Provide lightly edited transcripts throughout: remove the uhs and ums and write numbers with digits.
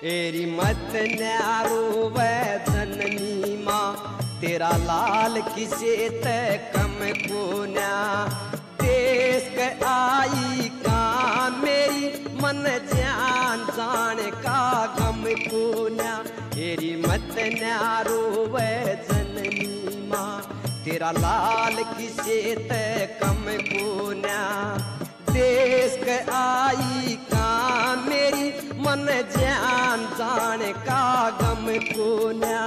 एरी मत न्यारो वे जननी माँ, तेरा लाल किसे ते कम कोन्या। देश के आई का मेरी मन जान जान का गम कोन्या। एरी मत न्यारो वे जननी माँ, तेरा लाल किसे ते कम कोन्या। देश के आई का मेरी मन जान जान का गम कोन्या।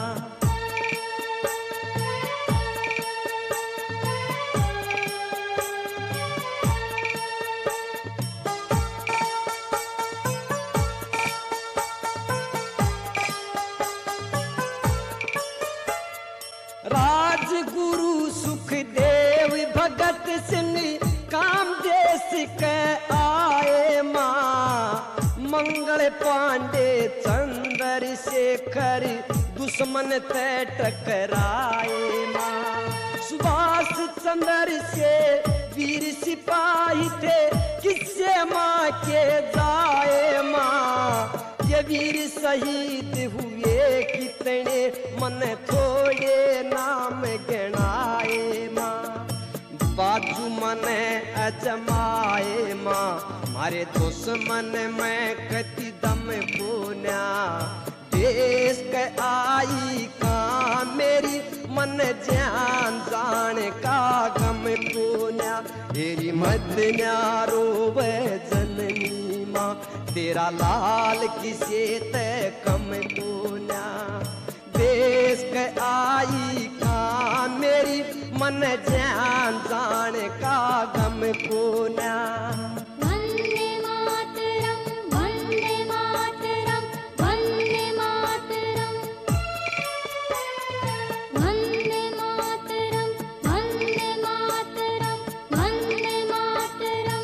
राजगुरु सुखदेव भगत सिंह काम देश के आए माँ। मंगल पांडे चंद्रशेखर दुश्मन ते टकराए माँ। सुभाष चंद्र से वीर सिपाही थे किससे माँ के जाए माँ। ये वीर शहीद हुए कितने मन थोड़े नाम गिनाए माँ। बाजू मन अजमाए माँ, मारे दुश्मन में कति दम कोन्या। देश के आई का मेरी मन जान जान का गम कोन्या। तेरी मत न्यारो वे जननी माँ, तेरा लाल किसे ते कम कोन्या। देश के आई का मेरी मन जान जान का गम कोन्या। वंदे मातरम, वंदे मातरम, वंदे मातरम। वंदे मातरम, वंदे मातरम, वंदे मातरम।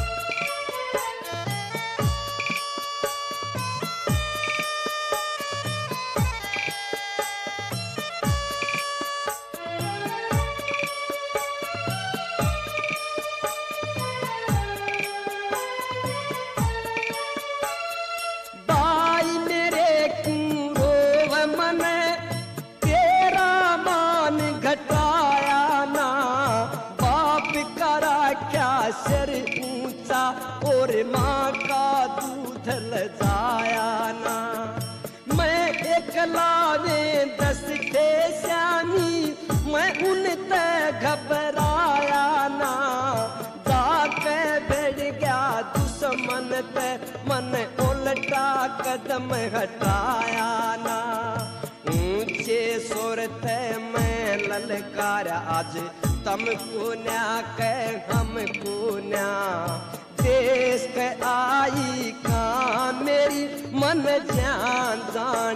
सर ऊंचा और माँ का दूध लजाया ना। मैं एकला में 10 थे श्यामी, मैं उन ते घबराया ना। जाके बैठ गया दुश्मन पे, मन उल्टा कदम हटाया ना। ऊंचे सुर ते मैं ललकार आज तम कोन्या के हम कोन्या। देश के आई का मेरी मन जान जान।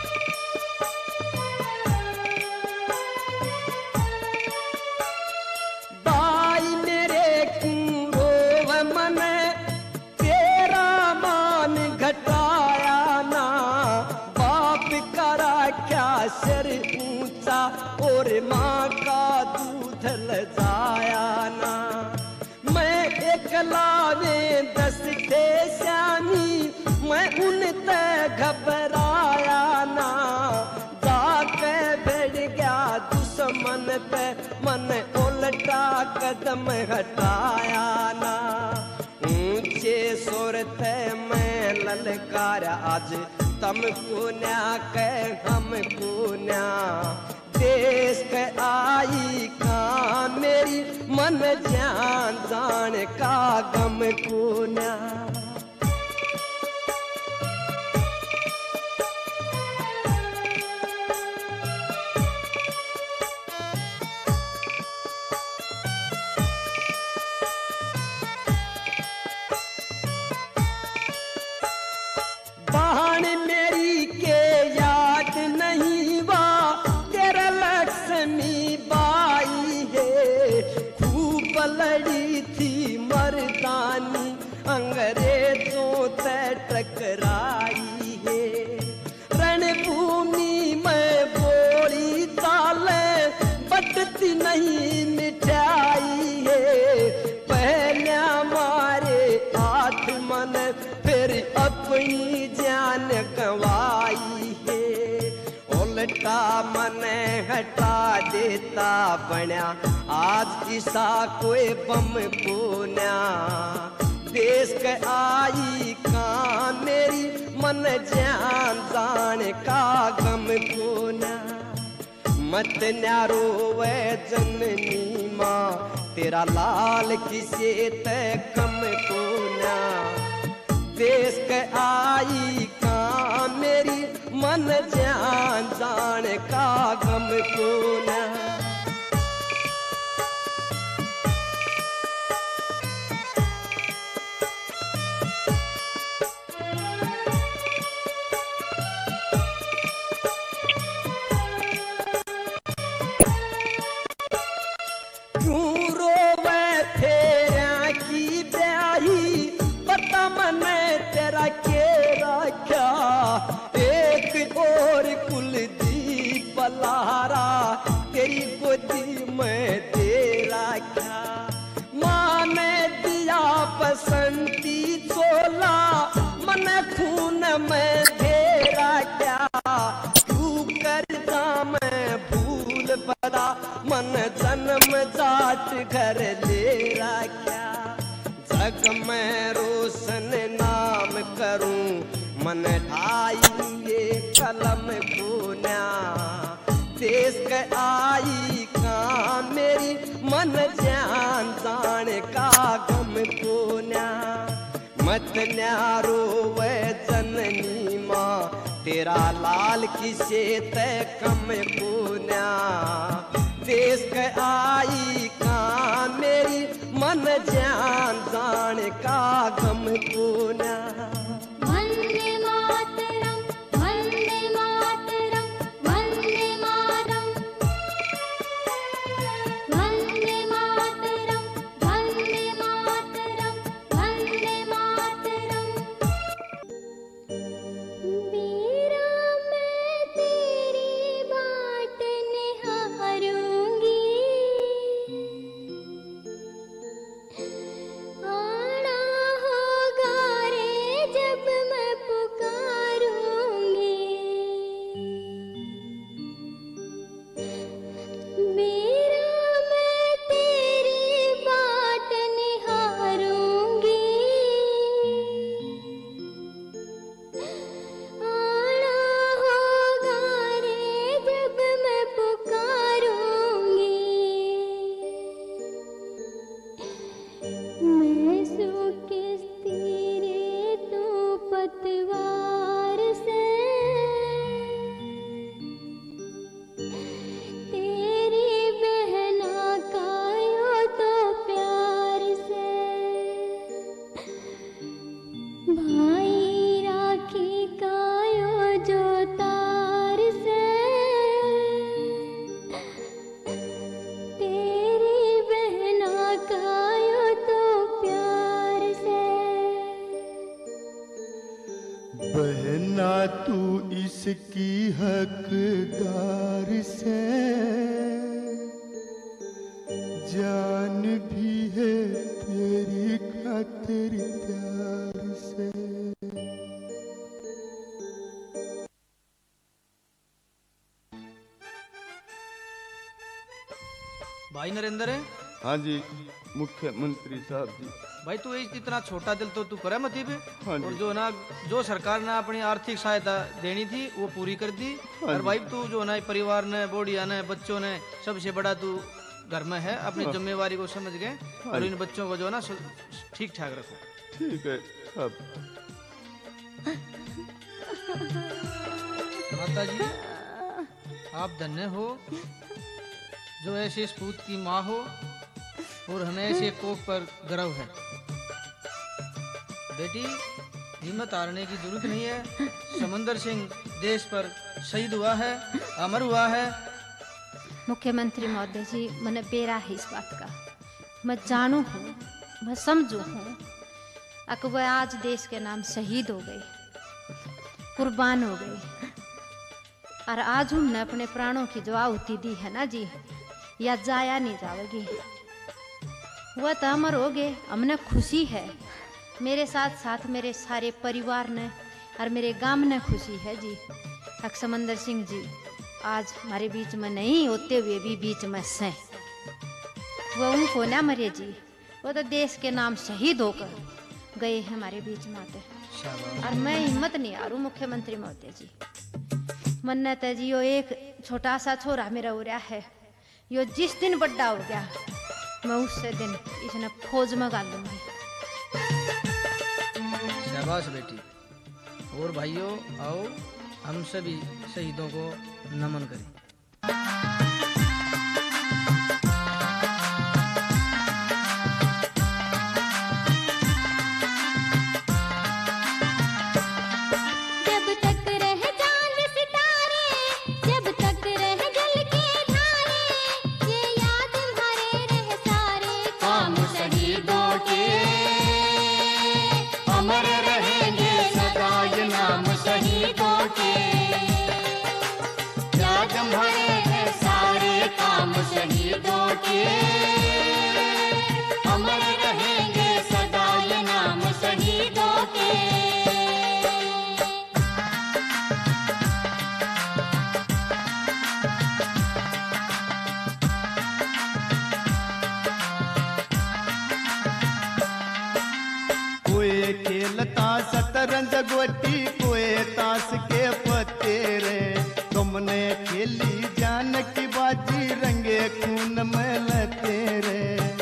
भाई मेरे रोव मन तेरा मान घटाया ना। बाप करा क्या सर ऊंचा और माँ का दूध लजाया ना। मैं एकला में 10 थे श्यामी, मैं उन ते घबराया ना। जाके बैठ गया दुश्मन पे, मन उल्टा कदम हटाया ना। ऊंचे सुर ते मैं ललकार आज तम कोन्या के हम कोन्या। देश के आई का मेरी मन जान जान का गम कोन्या। बहन मेरी के याद नहीं वा, तेरा लक्ष्मी बाई है। खूब लड़ी थी मर्दानी, अंग्रेजों से टकराई है। रणभूमि में बोली ताले बटती नहीं मिठाई है। पहले हमारे 8 मन फिर अब अपनी जान गंवाई है। उल्टा मन हटा देता बन्या आज ईसा कोई बम कोन्या। देश के आई का मेरी मन जान जान का गम कोन्या। मत न्यारो वे जननी माँ तेरा लाल किसे ते कम कोन्या। देश के आई का मेरी मन जान जान का गम कोन्या। पलारा तेरी गोदी में तेरा क्या। माँ ने दिया बसंती चोला मन खून में घेरा क्या। तू करता मैं भूल बदा मन जन्म जाट घर लेरा क्या। जग में रोशन नाम करूं मन ढाई ये कलम कोन्या। देश के आई का मेरी मन जान जान का गम कोन्या। मत न्यारो वे जननी माँ तेरा लाल किसे ते कम कोन्या। देश के आई का मेरी मन जान जान का गम कोन्या। वंदे मातरम वंदे मातरम वंदे मातरम वंदे मातरम वंदे मातरम वंदे मातरम। मेरा मैं तेरी बाट निहारूंगी। आना होगा रे जब मैं पुकारूंगी। मेरा मैं तेरी बाट निहारूंगी। आना होगा रे जब मैं पुकारूंगी। मैं सूकिस तेरे तो पतवार से। तेरी बहना कायो तो प्यार से। भाई राखी कायो जो तार से। तेरी बहना कायो तो प्यार से। बहना तू इसकी हकदार से। जान भी है तेरी खातिर प्यार से। भाई नरेंद्र है। हाँ जी मुख्यमंत्री साहब जी। भाई तू इतना छोटा दिल तो तू करे मती पे। हाँ जी। और जो ना जो सरकार ने अपनी आर्थिक सहायता देनी थी वो पूरी कर दी। हाँ और जी। भाई तू जो ना परिवार ने बोढ़िया ने बच्चों ने सबसे बड़ा तू घर में है अपनी हाँ। जिम्मेवारी को समझ गए। हाँ और जी। इन बच्चों को जो ना ठीक ठाक रखो। ठीक है साहब। माता जी आप धन्य हो जो ऐसे सपूत की माँ हो और हमें ऐसे कोख पर गर्व है। बेटी हिम्मत हारने की जरूरत नहीं है। समंदर सिंह देश पर शहीद हुआ है, अमर हुआ है। मुख्यमंत्री महोदय जी मैंने बेरा है इस बात का। मैं जानू हूँ, मैं समझू हूँ अकबर आज देश के नाम शहीद हो गए, कुर्बान हो गए। और आज हमने अपने प्राणों की जो आहुति दी है ना जी, या जाया नहीं जाओगी। वह तो अमर हो गए, हमने खुशी है। मेरे साथ साथ मेरे सारे परिवार ने और मेरे गांव ने खुशी है जी। समंदर सिंह जी आज हमारे बीच में नहीं होते हुए भी बीच में से वो उनको ना मरे जी, वो तो देश के नाम शहीद होकर गए हैं हमारे बीच में आते। और मैं हिम्मत नहीं हारू मुख्यमंत्री महोदय जी, मन्नत है जी यो एक छोटा सा छोरा मेरा हो रहा है, यो जिस दिन बड़ा हो गया मैं उससे दिन इसने फौज में गाल दूंगी। शाबाश बेटी। और भाइयों आओ हम सभी शहीदों को नमन करें। शतरंज गोटी कोई ताश के पत्ते रे, तुमने खेली जान की बाजी रंगे खून में लते रे।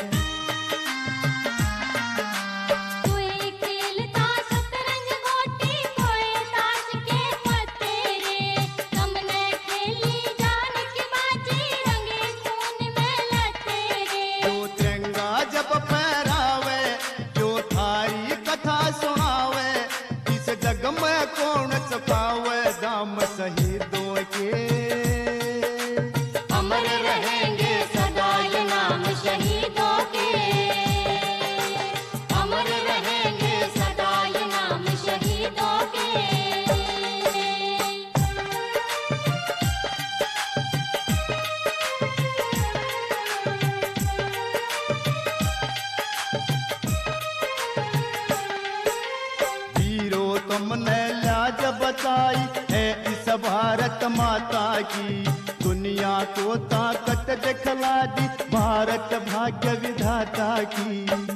शहीदों के अमर रहेंगे सदा ये नाम शहीदों के, अमर रहेंगे सदा ये नाम शहीदों के। वीरों तुमने लाज बताई है इस भारत माता की, दुनिया को ताकत दिखला दी भारत भाग्य विधाता की।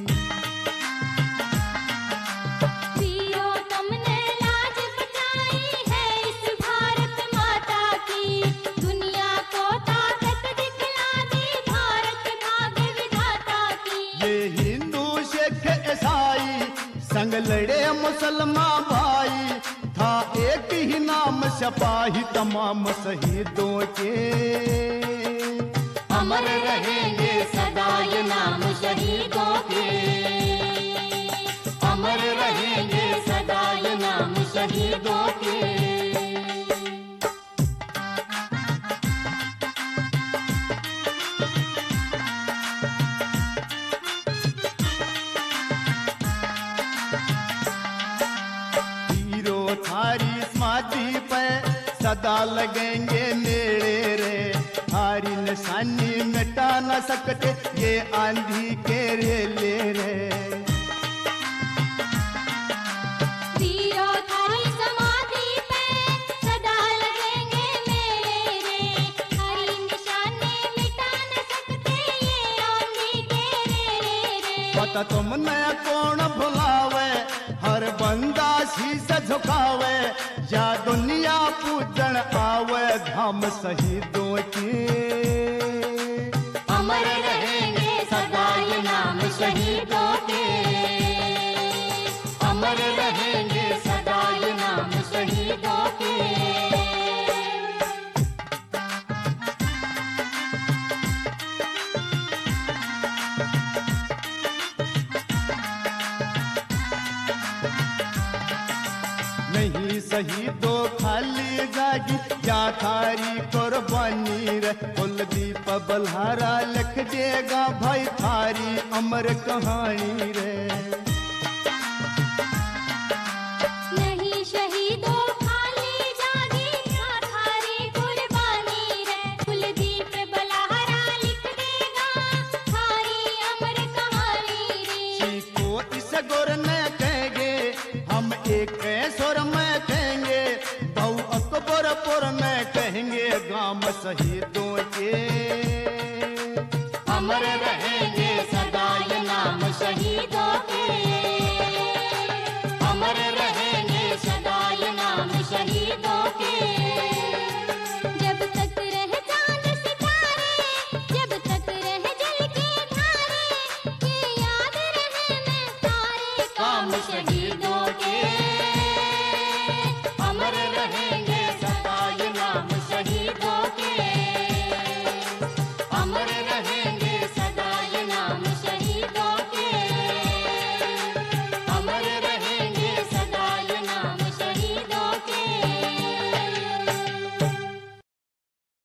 वीरों तुमने लाज बचाई है इस भारत माता की, दुनिया को ताकत दिखला दी भारत भाग्य विधाता की। ये हिंदू सिख ईसाई संग लड़े मुसलमान भाई, था एक ही नाम सिपाही तमाम शहीदों के। अमर रहेंगे सदा ये नाम शहीदों के, अमर रहेंगे सदा ये नाम शहीदों के। सदा लगेंगे नेड़े रे, हारी निशानी मिटा न सकते ये आंधी के रेले रे। वीरों थारी समाधि पे सदा लगेंगे मेरे रे, हारी निशानी मिटा न सकते ये आंधी के रेले रे। पता तुमने कौन भुलावे, हर बंदा शीश झुकावे, या दुनिया पूजन आवे धाम शहीदों के। अमर रहेंगे सदा ये नाम शहीदों के, अमर रहेंगे सदा ये नाम शहीदों के। नहीं शहीदों खाली जागी क्या थारी कुर्बानी रे, कुलदीप बल्हारा लिख देगा भाई थारी अमर कहानी रे। नहीं शहीदों खाली जागी क्या थारी कुर्बानी रे, कुलदीप बल्हारा लिख देगा थारी अमर कहानी रे। को इस गुर न कहेंगे हम एक सुर में कहेंगे, बहु अकबरपुर में कहेंगे गांव शहीदों के। अमर रहेंगे सदा ये नाम शहीद